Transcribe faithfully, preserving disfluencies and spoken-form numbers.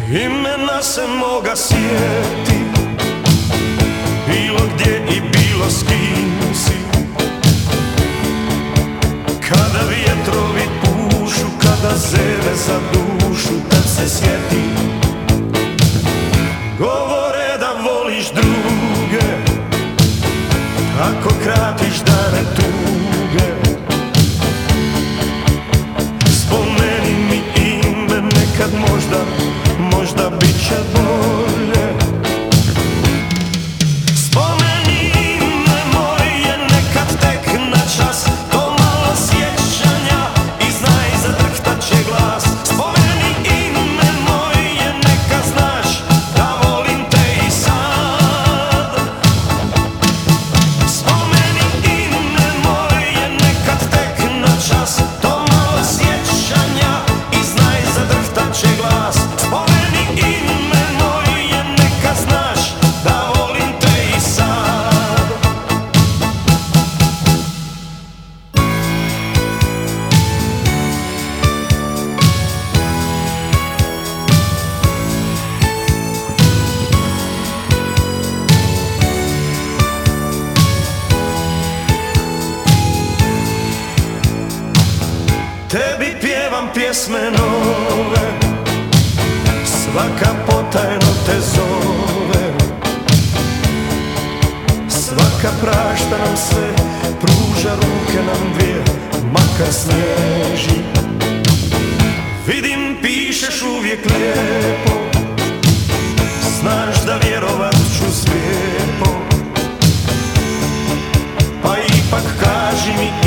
Imena se moga sjeti, bilo gdje i bilo s kim si. Kada vjetrovi pušu, kada zeve za dušu, tad se sjeti. Govore da voliš druge, ako kratiš dane tuge. Spomeni mi ime, nekad možda, možda bit će bolje. Spomeni ime moje, nekad tek na čas, to malo sjećanja i znaj zadrhtat će glas. Spomeni ime moje, neka znaš da volim te i sad. Spomeni ime moje, nekad tek na čas, to malo sjećanja i znaj zadrhtat će glas. Spomeni ime moje, neka znaš da volim te i sad. Tebi pjevam pjesme nove, svaka potajno te zove. Svaka prašta nam sve, pruža ruke nam dvije, makar snježi. Vidim pišeš uvijek lijepo, znaš da vjerovat ću slijepo. Pa ipak kaži mi